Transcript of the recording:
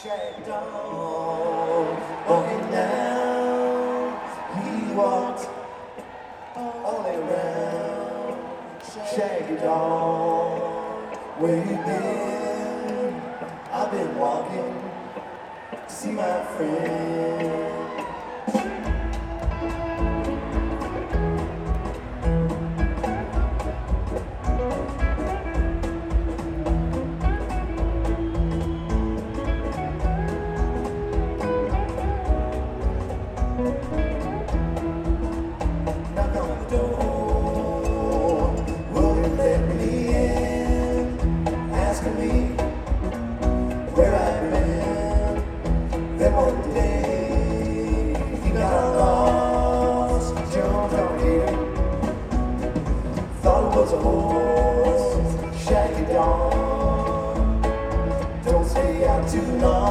Shaggy dog walking down. He walked all around. Shaggy dog, where you been? I've been walking to see my friend. Knock on the door, will you let me in? Asking me where I've been. Then one day he got lost, jumped on here. Thought it was a horse, shaggy dog. Don't stay out too long.